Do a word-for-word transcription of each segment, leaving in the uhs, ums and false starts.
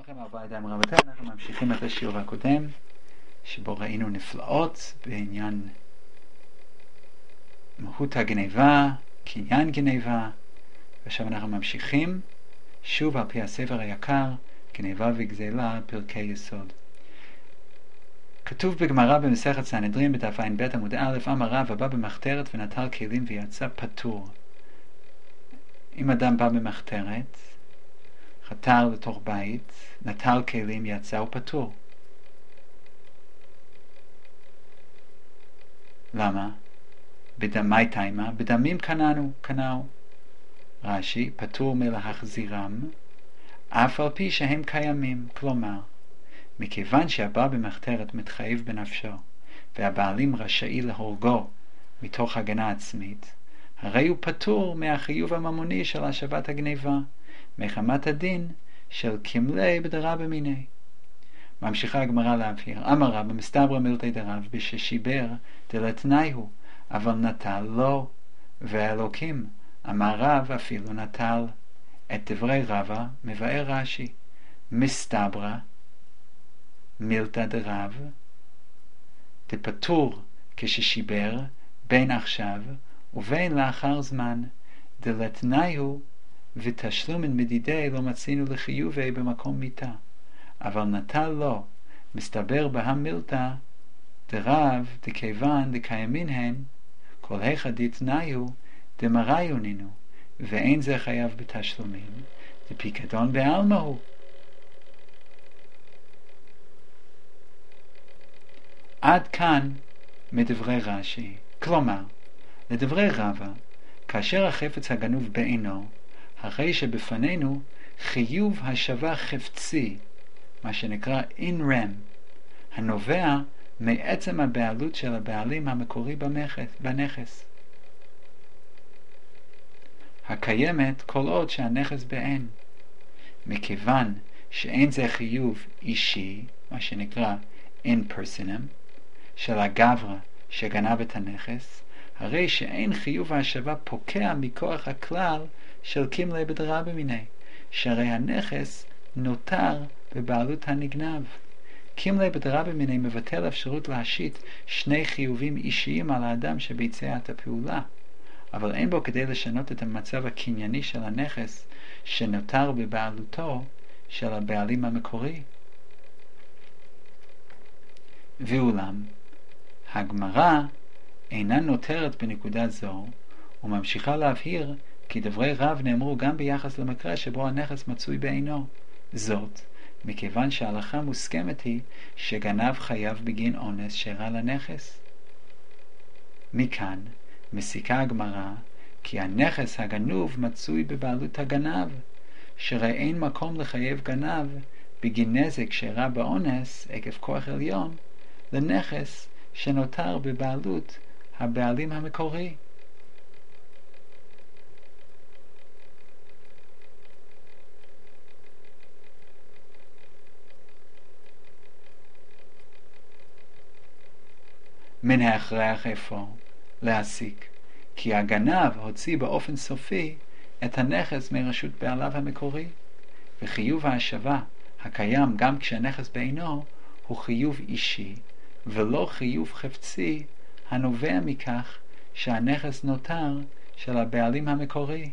לכם ארבעה ידיים רבותיי, אנחנו ממשיכים את השיעור הקודם שבו ראינו נפלאות בעניין מהות הגניבה, קניין גניבה, ועכשיו אנחנו ממשיכים שוב על פי הספר היקר, גניבה וגזלה, פרקי יסוד. כתוב בגמרא במסכת סנהדרין בדף ע"ב עמוד א', אמר רב הבא במחתרת ונטל כלים ויצא פטור. אם אדם בא במחתרת, חתר לתוך בית, נטל כלים, יצא ופטור. למה? בדמי תימה, בדמים קננו, קנאו. רש"י, פטור מלהחזירם, אף על פי שהם קיימים. כלומר, מכיוון שהבא במחתרת מתחייב בנפשו, והבעלים רשאי להורגו מתוך הגנה עצמית, הרי הוא פטור מהחיוב הממוני של השבת הגניבה, מחמת הדין של כמלי בדרבא מיניה. ממשיכה הגמרא להבהיר, אמר רבא מסתברא מילתא דרב בששיבר דלתנאיהו, אבל נטל לא, והאלוקים אמר רב אפילו נטל. את דברי רבא מבאר רש"י, מסתברא מילתא דרב דפטור כששיבר בין עכשיו ובין לאחר זמן, דלתנאיהו ותשלומן מדידי לא מצינו לחיובי במקום מיתה, אבל נטל לא. מסתבר בהמילתא דרב דכיוון דקיימין הן כל היכא דתנאיהו דמראיו נינו, ואין זה חייב בתשלומים, דפיקדון בעלמא הוא. עד כאן מדברי רש"י. כלומר, לדברי רבא, כאשר החפץ הגנוב בעינו, הרי שבפנינו חיוב השבה חפצי, מה שנקרא in rem, הנובע מעצם הבעלות של הבעלים המקורי בנכס, הקיימת כל עוד שהנכס בעין. מכיוון שאין זה חיוב אישי, מה שנקרא in personam, של הגברא שגנב את הנכס, הרי שאין חיוב ההשבה פוקע מכוח הכלל של כמלי בדרבא מיניה, שהרי הנכס נותר בבעלות הנגנב. כמלי בדרבא מיניה מבטל אפשרות להשית שני חיובים אישיים על האדם שביצע את הפעולה, אבל אין בו כדי לשנות את המצב הקנייני של הנכס שנותר בבעלותו של הבעלים המקורי. ואולם, הגמרא אינה נותרת בנקודה זו, וממשיכה להבהיר כי דברי רב נאמרו גם ביחס למקרה שבו הנכס מצוי בעינו. זאת, מכיוון שההלכה מוסכמת היא שגנב חייב בגין אונס שאירע לנכס. מכאן מסיקה הגמרא כי הנכס הגנוב מצוי בבעלות הגנב, שהרי אין מקום לחייב גנב בגין נזק שאירע באונס עקב כוח עליון לנכס שנותר בבעלות הבעלים המקורי. מן ההכרח אפוא להסיק כי הגנב הוציא באופן סופי את הנכס מרשות בעליו המקורי, וחיוב ההשבה הקיים גם כשהנכס בעינו הוא חיוב אישי ולא חיוב חפצי הנובע מכך שהנכס נותר של הבעלים המקורי.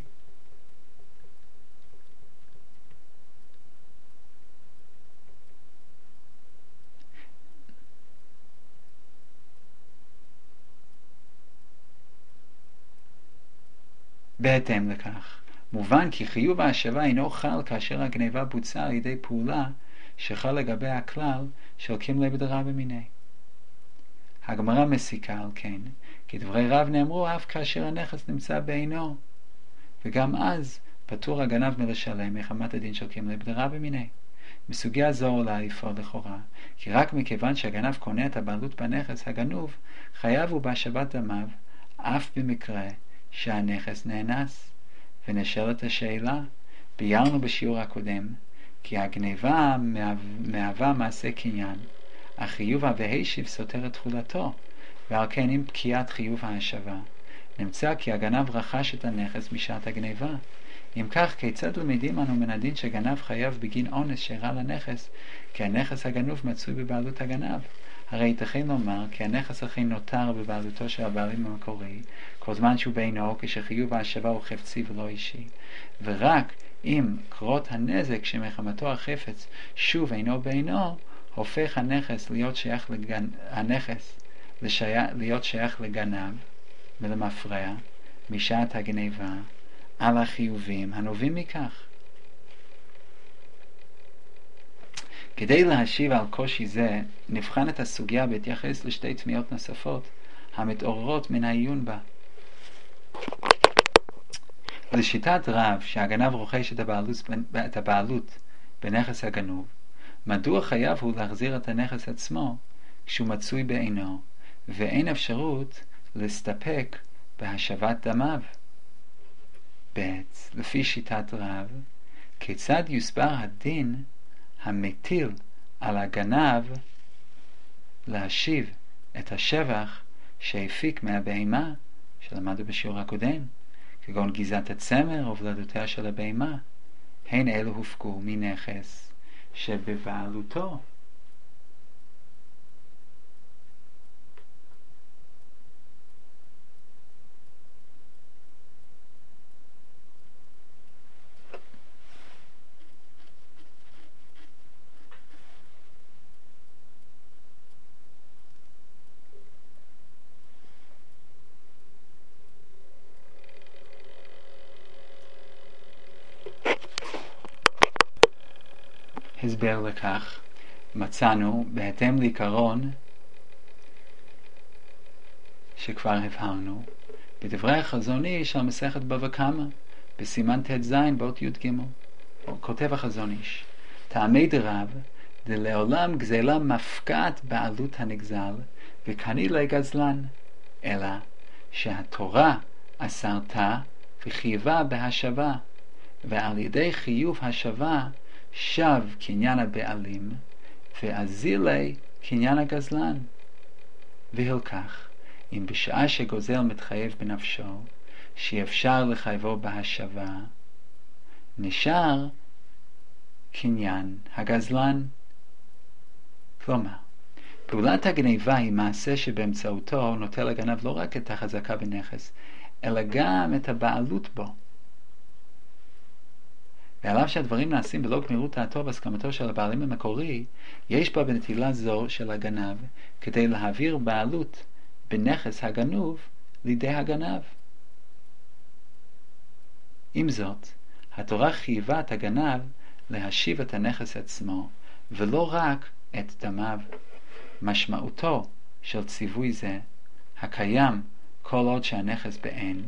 בהתאם לכך, מובן כי חיוב ההשבה אינו חל כאשר הגניבה בוצעה על ידי פעולה שחל לגבי הכלל של כמלי בדרבא מיניה. הגמרא מסיקה על כן, כי דברי רב נאמרו אף כאשר הנכס נמצא בעינו, וגם אז פטור הגנב מלשלם מחמת הדין של כמלי בדרבא מיניה. מסוגיה זו עולה אפוא לכאורה, כי רק מכיוון שהגנב קונה את הבעלות בנכס הגנוב, חייב הוא בהשבת דמיו, אף במקרה שהנכס נאנס. ונשאלת השאלה, ביארנו בשיעור הקודם, כי הגניבה מהווה מעשה קניין, החיוב וההשיב סותר את תחולתו, ועל כן עם פקיעת חיוב ההשבה, נמצא כי הגנב רכש את הנכס משעת הגניבה, אם כך, כיצד למדים אנו מן הדין שגנב חייב בגין אונס שאירע לנכס, כי הנכס הגנוב מצוי בבעלות הגנב? הרי ייתכן לומר כי הנכס אכן נותר בבעלותו של הבעלים המקורי, כל זמן שהוא בעינו, כשחיוב ההשבה הוא חפצי ולא אישי, ורק אם קרות הנזק שמחמתו החפץ שוב אינו בעינו, הופך הנכס להיות שייך לגנ... הנכס לשי... להיות שייך לגנב ולמפרע משעת הגניבה על החיובים הנובעים מכך. כדי להשיב על קושי זה, נבחן את הסוגיה בהתייחס לשתי תמיהות נוספות המתעוררות מן העיון בה. לשיטת רב שהגנב רוכש את הבעלות, את הבעלות בנכס הגנוב, מדוע חייב הוא להחזיר את הנכס עצמו כשהוא מצוי בעינו, ואין אפשרות להסתפק בהשבת דמיו? ב' לפי שיטת רב, כיצד יוסבר הדין המטיל על הגנב להשיב את השבח שהפיק מהבהמה שלמדנו בשיעור הקודם, כגון גזעת הצמר או ולדותיה של הבהמה, הן אלו הופקו מנכס שבבעלותו. הסבר לכך מצאנו בהתאם לעיקרון שכבר הבהרנו בדברי החזון איש על מסכת בבא קמא בסימן ט"ז באות י"ג. כותב החזון איש: טעמי דרב דלעולם גזלה מפקעת בעלות הנגזל וכני לגזלן, אלא שהתורה אסרתה וחייבה בהשבה, ועל ידי חיוב השבה שב קניין הבעלים ואזילי קניין הגזלן. והלקח, אם בשעה שגוזל מתחייב בנפשו שאפשר לחייבו בהשבה, נשאר קניין הגזלן. כלומר, פעולת הגניבה היא מעשה שבאמצעותו נוטל הגנב לא רק את החזקה בנכס, אלא גם את הבעלות בו. ועליו שהדברים נעשים בלא גמירות דעתו והסכמתו של הבעלים המקורי, יש בה בנטילה זו של הגנב כדי להעביר בעלות בנכס הגנוב לידי הגנב. עם זאת, התורה חייבה את הגנב להשיב את הנכס עצמו, ולא רק את דמיו. משמעותו של ציווי זה, הקיים כל עוד שהנכס בעין,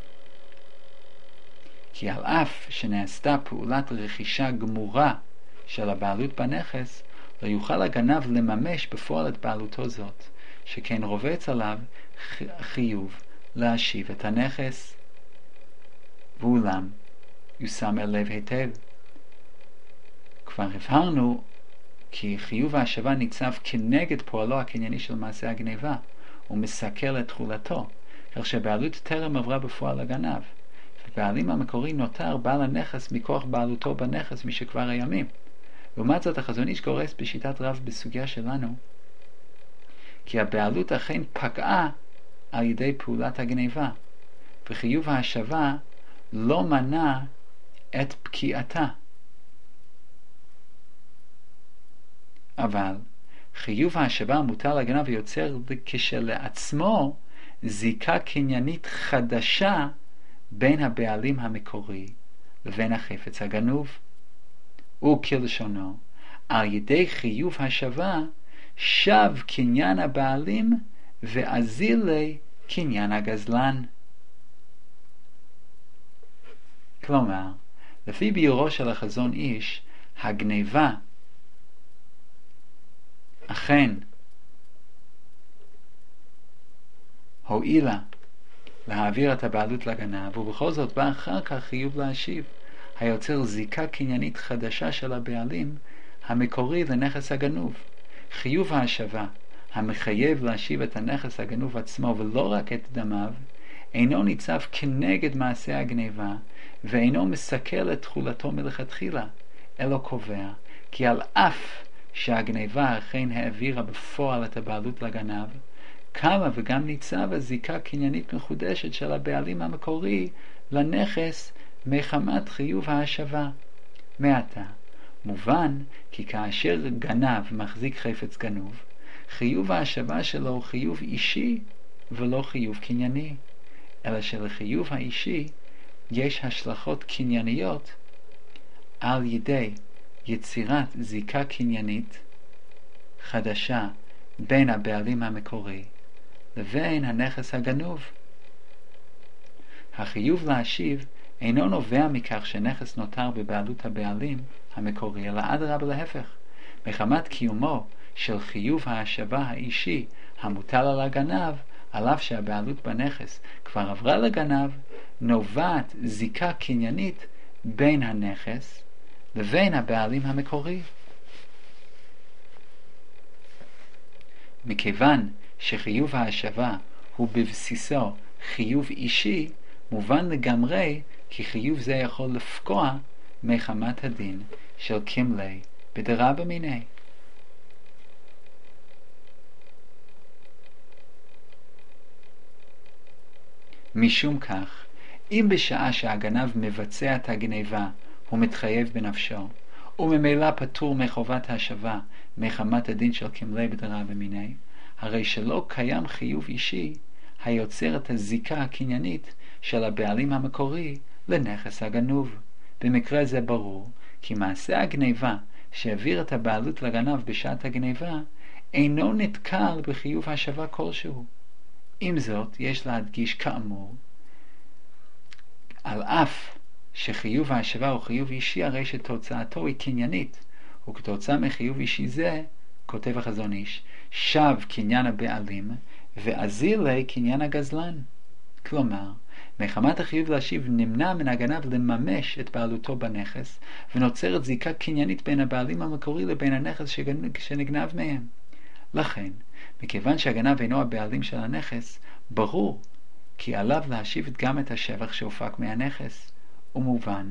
כי על אף שנעשתה פעולת רכישה גמורה של הבעלות בנכס, לא יוכל הגנב לממש בפועל את בעלותו זאת, שכן רובץ עליו חיוב להשיב את הנכס. ואולם יושם אל לב היטב. כבר הבהרנו כי חיוב ההשבה ניצב כנגד פועלו הקנייני של מעשה הגניבה, ומסכל את תחולתו, כך שבעלות טרם עברה בפועל הגנב. והבעלים המקורי נותר בעל הנכס מכוח בעלותו בנכס משכבר הימים. לעומת זאת, החזון איש גורס בשיטת רב בסוגיה שלנו כי הבעלות אכן פגעה על ידי פעולת הגניבה, וחיוב ההשבה לא מנע את פקיעתה. אבל חיוב ההשבה המוטל לגנב יוצר כשלעצמו זיקה קניינית חדשה בין הבעלים המקורי לבין החפץ הגנוב. וכלשונו, על ידי חיוב השבה שב קניין הבעלים ואזילי קניין הגזלן. כלומר, לפי ביורו של החזון איש, הגניבה אכן הועילה להעביר את הבעלות לגנב, ובכל זאת בא אחר כך חיוב להשיב, היוצר זיקה קניינית חדשה של הבעלים המקורי לנכס הגנוב. חיוב ההשבה המחייב להשיב את הנכס הגנוב עצמו ולא רק את דמיו, אינו ניצב כנגד מעשה הגניבה, ואינו מסכל את תחולתו מלכתחילה, אלא קובע כי על אף שהגניבה אכן העבירה בפועל את הבעלות לגנב, קמה וגם ניצבה זיקה קניינית מחודשת של הבעלים המקורי לנכס מחמת חיוב ההשבה. מעתה, מובן כי כאשר גנב מחזיק חפץ גנוב, חיוב ההשבה שלו הוא חיוב אישי ולא חיוב קנייני, אלא שלחיוב האישי יש השלכות קנייניות על ידי יצירת זיקה קניינית חדשה בין הבעלים המקורי לבין הנכס הגנוב. החיוב להשיב אינו נובע מכך שנכס נותר בבעלות הבעלים המקורי, אלא אדרבה להפך, מחמת קיומו של חיוב ההשבה האישי המוטל על הגנב, על אף שהבעלות בנכס כבר עברה לגנב, נובעת זיקה קניינית בין הנכס לבין הבעלים המקורי. מכיוון שחיוב ההשבה הוא בבסיסו חיוב אישי, מובן לגמרי כי חיוב זה יכול לפקוע מחמת הדין של קמלי בדרבא מיניה. משום כך, אם בשעה שהגנב מבצע את הגניבה הוא מתחייב בנפשו, וממילא פטור מחובת השבה מחמת הדין של קמלי בדרבא מיניה, הרי שלא קיים חיוב אישי היוצר את הזיקה הקניינית של הבעלים המקורי לנכס הגנוב. במקרה זה ברור כי מעשה הגניבה שהעביר את הבעלות לגנב בשעת הגניבה אינו נתקל בחיוב השבה כלשהו. עם זאת, יש להדגיש כאמור, על אף שחיוב ההשבה הוא חיוב אישי, הרי שתוצאתו היא קניינית, וכתוצאה מחיוב אישי זה, כותב החזון איש, שב קניין הבעלים ואזילי קניין הגזלן. כלומר, מחמת החיוב להשיב נמנע מן הגנב לממש את בעלותו בנכס, ונוצרת זיקה קניינית בין הבעלים המקורי לבין הנכס שנגנב מהם. לכן, מכיוון שהגנב אינו הבעלים של הנכס, ברור כי עליו להשיב גם את השבח שהופק מהנכס, ומובן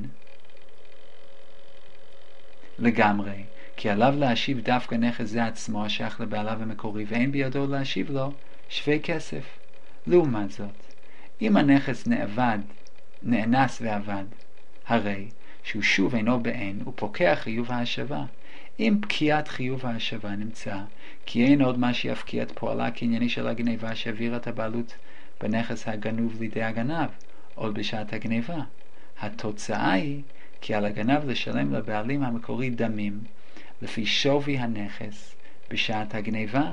לגמרי כי עליו להשיב דווקא נכס זה עצמו השייך לבעליו המקורי, ואין בידו להשיב לו שווה כסף. לעומת זאת, אם הנכס נאבד, נאנס ועבד, הרי שהוא שוב אינו בעין, הוא פוקע חיוב ההשבה. אם פקיעת חיוב ההשבה נמצא כי אין עוד מה שיפקיע את פועלה הקנייני של הגניבה שהעבירה את הבעלות בנכס הגנוב לידי הגנב, עוד בשעת הגניבה, התוצאה היא כי על הגנב לשלם לבעלים המקורי דמים לפי שווי הנכס בשעת הגניבה.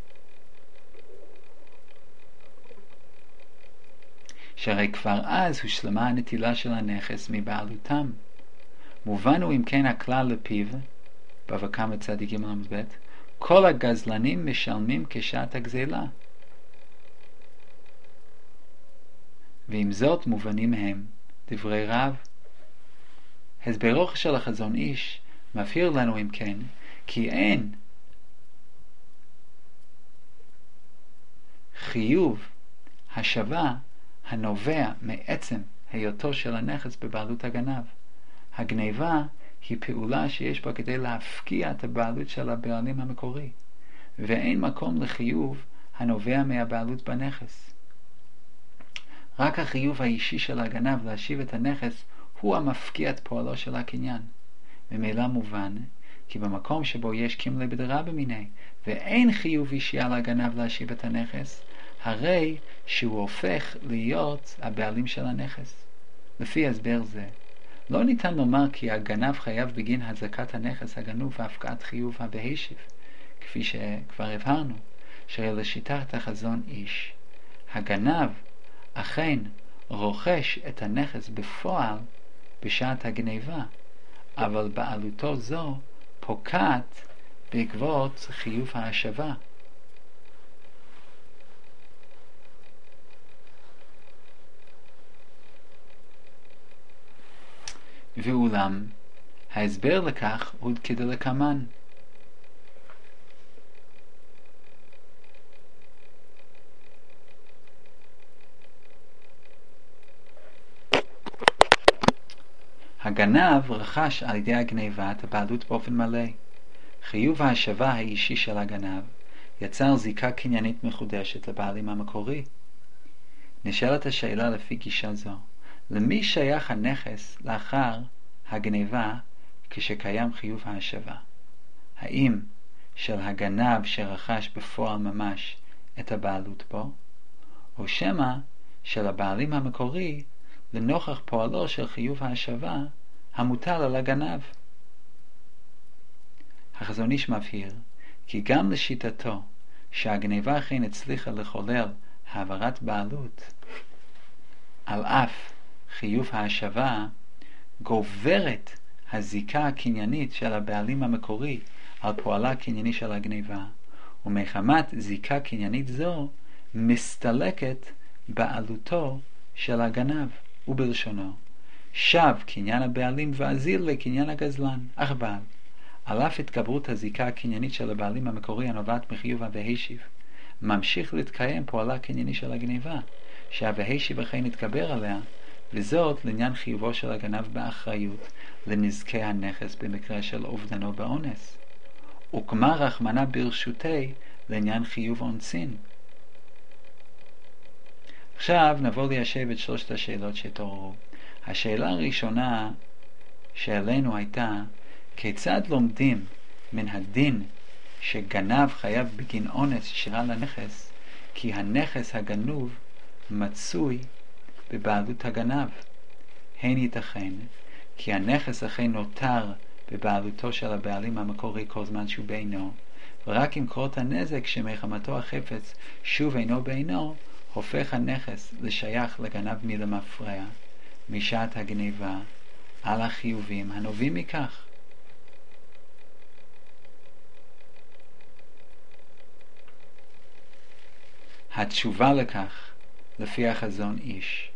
שהרי כבר אז הושלמה הנטילה של הנכס מבעלותם. מובן הוא אם כן הכלל לפיו, בבא קמא צדיק ג' עמוד ב', כל הגזלנים משלמים כשעת הגזלה. ועם זאת מובנים הם דברי רב. הסברו של החזון איש מבהיר לנו אם כן כי אין חיוב השבה הנובע מעצם היותו של הנכס בבעלות הגנב. הגניבה היא פעולה שיש בה כדי להפקיע את הבעלות של הבעלים המקורי, ואין מקום לחיוב הנובע מהבעלות בנכס. רק החיוב האישי של הגנב להשיב את הנכס הוא המפקיע את פועלו של הקניין. ממילא מובן כי במקום שבו יש קמלי בדרבא מיניה ואין חיוב אישי על הגנב להשיב את הנכס, הרי שהוא הופך להיות הבעלים של הנכס. לפי הסבר זה, לא ניתן לומר כי הגנב חייב בגין החזקת הנכס הגנוב והפקעת חיוב הבהשיב, כפי שכבר הבהרנו, שלשיטת החזון איש, הגנב אכן רוכש את הנכס בפועל בשעת הגניבה, אבל בעלותו זו פוקעת בעקבות חיוב ההשבה. ואולם, ההסבר לכך הוא כדלקמן. הגנב רכש על ידי הגניבה את הבעלות באופן מלא. חיוב ההשבה האישי של הגנב יצר זיקה קניינית מחודשת לבעלים המקורי. נשאלת השאלה לפי גישה זו, למי שייך הנכס לאחר הגניבה כשקיים חיוב ההשבה? האם של הגנב שרכש בפועל ממש את הבעלות בו, או שמא של הבעלים המקורי לנוכח פועלו של חיוב ההשבה המוטל על הגנב? החזון איש מבהיר כי גם לשיטתו שהגניבה אכן הצליחה לחולל העברת בעלות, על אף חיוב ההשבה גוברת הזיקה הקניינית של הבעלים המקורי על פועלה הקנייני של הגניבה, ומחמת זיקה קניינית זו מסתלקת בעלותו של הגנב, ובלשונו שב קניין הבעלים ואזיל לקניין הגזלן. אך אבל על אף התגברות הזיקה הקניינית של הבעלים המקורי הנובעת מחיוב והשיב, ממשיך להתקיים פועלה הקנייני של הגניבה, שהווהשיב אכן התגבר עליה, וזאת לעניין חיובו של הגנב באחריות לנזקי הנכס במקרה של אובדנו באונס, וכמה רחמנה ברשותי לעניין חיוב אונסין. עכשיו נבוא ליישב את שלושת השאלות שהתעוררו. השאלה הראשונה שאלינו הייתה, כיצד לומדים מן הדין שגנב חייב בגין אונס שרה לנכס, כי הנכס הגנוב מצוי בבעלות הגנב? הן ייתכן כי הנכס אכן נותר בבעלותו של הבעלים המקורי כל זמן שהוא בעינו, ורק עם קרות הנזק שמחמתו החפץ שוב אינו בעינו, הופך הנכס לשייך לגנב מלמפרע משעת הגניבה על החיובים הנובעים מכך. התשובה לכך לפי החזון איש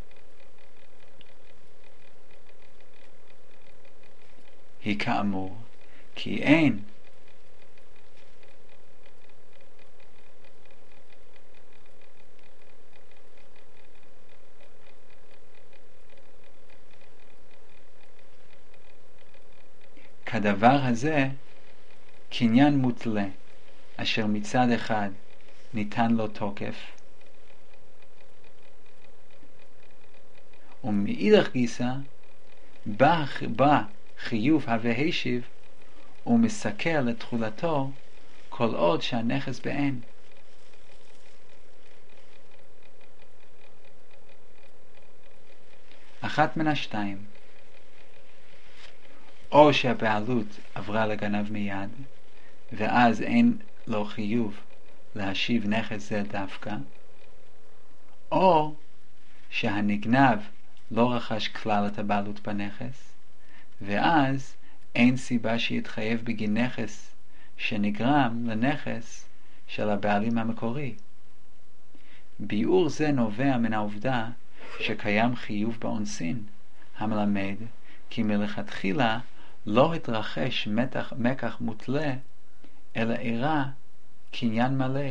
היא כאמור, כי אין כדבר הזה קניין מותלה, אשר מצד אחד ניתן לו תוקף, ומאידך גיסא בא, בא חיוב הווהשיב ומסכל לתחולתו כל עוד שהנכס בעין. אחת מן השתיים, או שהבעלות עברה לגנב מיד ואז אין לו חיוב להשיב נכס זה דווקא, או שהנגנב לא רכש כלל את הבעלות בנכס, ואז אין סיבה שיתחייב בגין נכס שנגרם לנכס של הבעלים המקורי. ביאור זה נובע מן העובדה שקיים חיוב באונסין, המלמד כי מלכתחילה לא התרחש מתח, מקח מותלה, אלא אירע קניין מלא.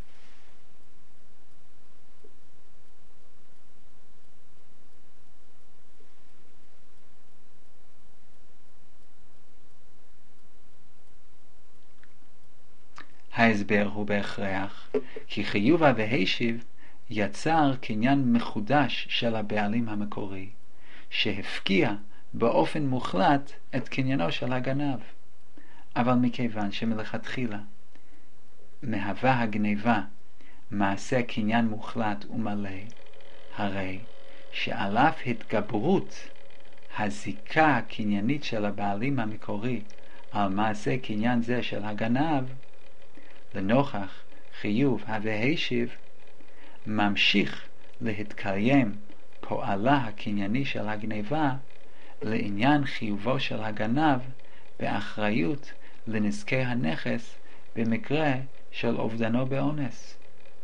ההסבר הוא בהכרח כי חיוב הווהשיב יצר קניין מחודש של הבעלים המקורי, שהפקיע באופן מוחלט את קניינו של הגנב. אבל מכיוון שמלכתחילה מהווה הגניבה מעשה קניין מוחלט ומלא, הרי שעל אף התגברות הזיקה הקניינית של הבעלים המקורי על מעשה קניין זה של הגנב, לנוכח חיוב הווהשיב ממשיך להתקיים פועלה הקנייני של הגניבה לעניין חיובו של הגנב באחריות לנזקי הנכס במקרה של אובדנו באונס.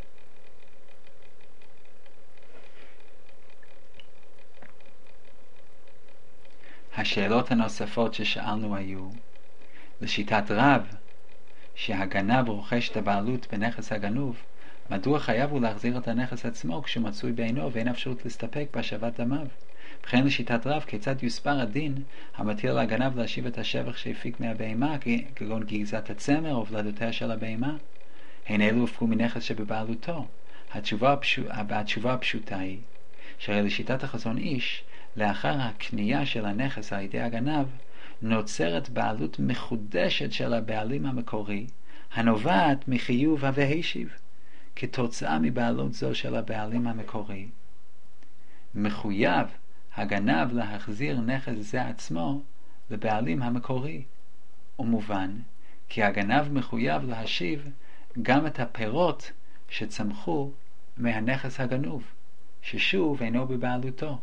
השאלות הנוספות ששאלנו היו, לשיטת רב, שהגנב רוכש את הבעלות בנכס הגנוב, מדוע חייב הוא להחזיר את הנכס עצמו כשמצוי בעינו ואין אפשרות להסתפק בהשבת דמיו? וכן לשיטת רב, כיצד יוסבר הדין המטיל על הגנב להשיב את השבח שהפיק מהבהמה, כגון גזיזת הצמר או ולדותיה של הבהמה? הן אלו הופקו מנכס שבבעלותו. התשובה, הפשוט, התשובה הפשוטה היא, שהרי לשיטת החזון איש, לאחר הקנייה של הנכס על ידי הגנב, נוצרת בעלות מחודשת של הבעלים המקורי, הנובעת מחיוב והשיב. כתוצאה מבעלות זו של הבעלים המקורי, מחויב הגנב להחזיר נכס זה עצמו לבעלים המקורי, ומובן כי הגנב מחויב להשיב גם את הפירות שצמחו מהנכס הגנוב, ששוב אינו בבעלותו.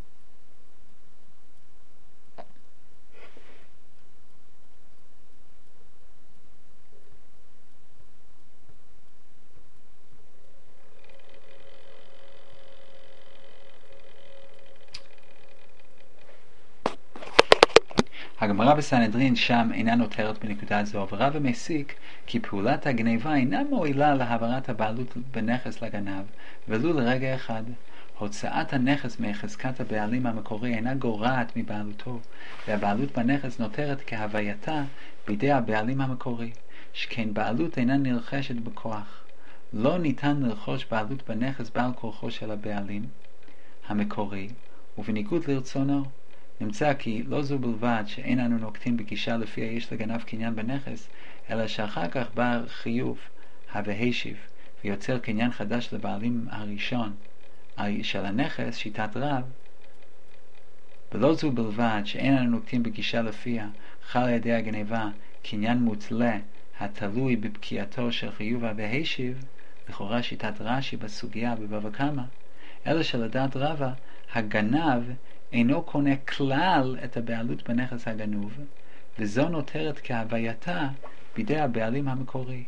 הגמרא בסנהדרין שם אינה נותרת בנקודה זו, ורב המסיק כי פעולת הגניבה אינה מועילה להעברת הבעלות בנכס לגנב, ולו לרגע אחד. הוצאת הנכס מחזקת הבעלים המקורי אינה גורעת מבעלותו, והבעלות בנכס נותרת כהווייתה בידי הבעלים המקורי, שכן בעלות אינה נרכשת בכוח. לא ניתן לרכוש בעלות בנכס בעל כורחו של הבעלים המקורי, ובניגוד לרצונו. נמצא כי לא זו בלבד שאין אנו נוקטים בגישה לפיה יש לגנב קניין בנכס, אלא שאחר כך בא חיוב והשיב ויוצר קניין חדש לבעלים הראשון של הנכס, שיטת רב. ולא זו בלבד שאין אנו נוקטים בגישה לפיה חל על ידי הגניבה קניין מותלה התלוי בפקיעתו של חיוב והשיב, לכאורה שיטת רש"י בסוגיה בבבא קמא, אלא שלדעת רבא הגנב אינו קונה כלל את הבעלות בנכס הגנוב, וזו נותרת כהווייתה בידי הבעלים המקורי.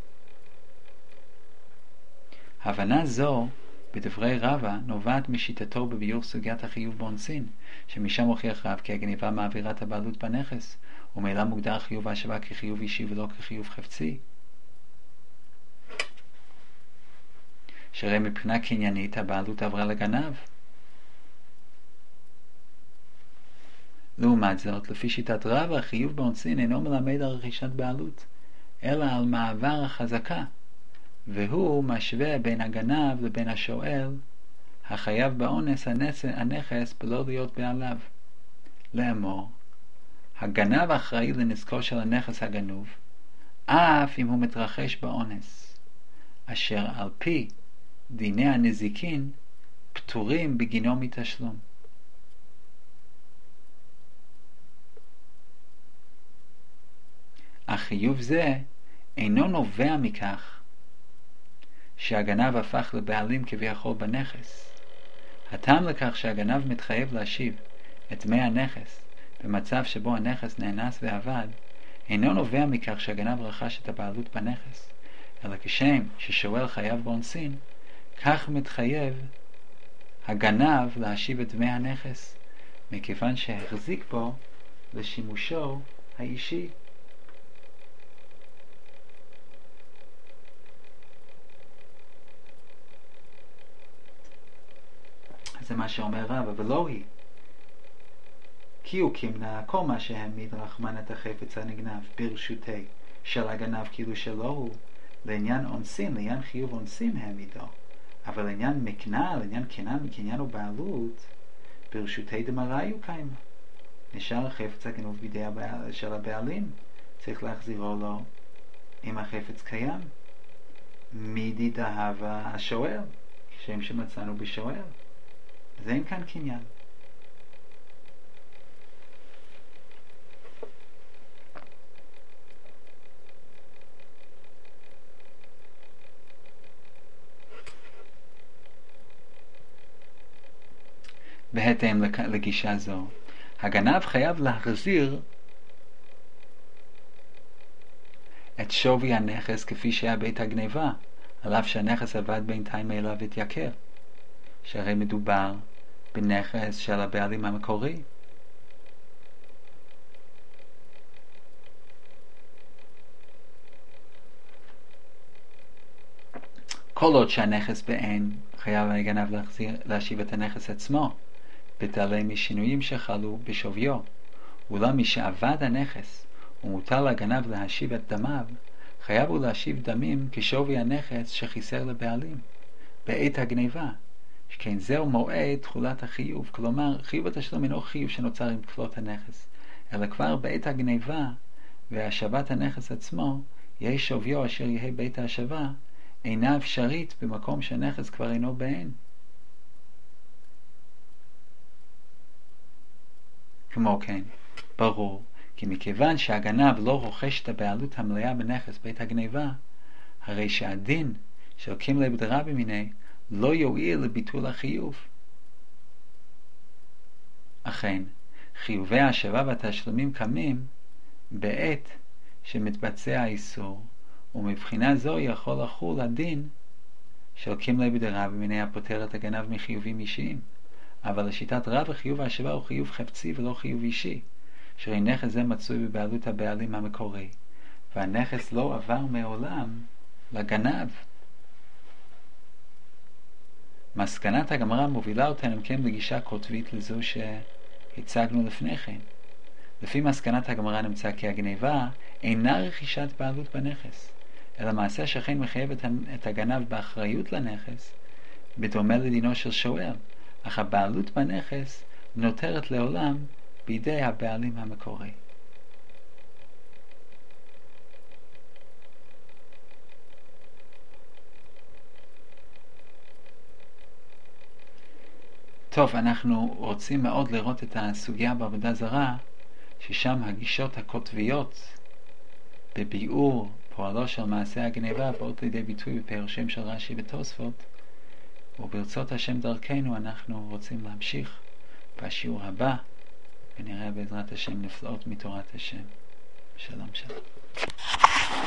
הבנה זו בדברי רבא נובעת משיטתו בביור סוגיית החיוב באונסין, שמשם הוכיח רב כי הגניבה מעבירה את הבעלות בנכס, ומילא מוגדר חיוב ההשבה כחיוב אישי ולא כחיוב חפצי. שהרי מבחינה קניינית הבעלות עברה לגנב. לעומת זאת, לפי שיטת רבא, החיוב באונסין אינו מלמד על רכישת בעלות, אלא על מעבר החזקה, והוא משווה בין הגנב לבין השואל, החייב באונס הנכס בלא להיות בעליו. לאמור, הגנב אחראי לנזקו של הנכס הגנוב, אף אם הוא מתרחש באונס, אשר על פי דיני הנזיקין פטורים בגינו מתשלום. החיוב זה אינו נובע מכך שהגנב הפך לבעלים כביכול בנכס. הטעם לכך שהגנב מתחייב להשיב את דמי הנכס במצב שבו הנכס נאנס ועבד, אינו נובע מכך שהגנב רכש את הבעלות בנכס, אלא כשם ששואל חייב באונסין, כך מתחייב הגנב להשיב את דמי הנכס, מכיוון שהחזיק בו לשימושו האישי. זה מה שאומר רב, אבל לא היא. כי הוא כמנה כל מה שהעמיד רחמן את החפץ הנגנב ברשותי של הגנב כאילו שלא הוא, לעניין אונסין, לעניין חיוב אונסין העמידו, אבל לעניין מקנה, לעניין קניין, קניין ובעלות, ברשותי דמראי הוא קיימה. נשאר החפץ הגנוב בידי הבעל, של הבעלים, צריך להחזירו לו אם החפץ קיים. מידי דהבה השואל, כשם שמצאנו בשואל. אז אין כאן קניין. בהתאם לגישה זו, הגנב חייב להחזיר את שווי הנכס כפי שהיה בית הגניבה, על אף שהנכס עבד בינתיים מאליו והתייקר, שהרי מדובר בנכס של הבעלים המקורי. כל עוד שהנכס בעין, חייב הגנב להחזיר, להשיב את הנכס עצמו, בתעלה משינויים שחלו בשוויו, אולם מי שעבד הנכס ומוטל לגנב להשיב את דמיו, חייב הוא להשיב דמים כשווי הנכס שחיסר לבעלים בעת הגניבה, שכן זהו מועד תחולת החיוב. כלומר, חיוב התשלום אינו חיוב שנוצר עם תכלות הנכס, אלא כבר בעת הגניבה והשבת הנכס עצמו, יהיה שוויו אשר יהיה בית ההשבה אינה אפשרית במקום שהנכס כבר אינו בהן. כמו כן, ברור כי מכיוון שהגנב לא רוכש את הבעלות המלאה בנכס בית הגניבה, הרי שהדין של קימלי בדרבי מיני לא יועיל לביטול החיוב. אכן, חיובי ההשבה והתשלומים קמים בעת שמתבצע האיסור, ומבחינה זו יכול לחול הדין של קימלי בדרבי מיני הפותר את הגנב מחיובים אישיים. אבל לשיטת רב החיוב ההשבה הוא חיוב חפצי ולא חיוב אישי, שהרי נכס זה מצוי בבעלות הבעלים המקורי, והנכס לא עבר מעולם לגנב. מסקנת הגמרא מובילה אותנו כן בגישה כותבית לזו שהצגנו לפני כן. לפי מסקנת הגמרא נמצא כי הגניבה אינה רכישת בעלות בנכס, אלא מעשה שכן מחייב את הגנב באחריות לנכס, בדומה לדינו של שואל, אך הבעלות בנכס נותרת לעולם בידי הבעלים המקורי. טוב, אנחנו רוצים מאוד לראות את הסוגיה בעבודה זרה, ששם הגישות הכותביות בביאור פועלו של מעשה הגניבה באות לידי ביטוי בפירושים של רש"י ותוספות, וברצות השם דרכנו אנחנו רוצים להמשיך בשיעור הבא, ונראה בעזרת השם נפלאות מתורת השם. שלום שלום.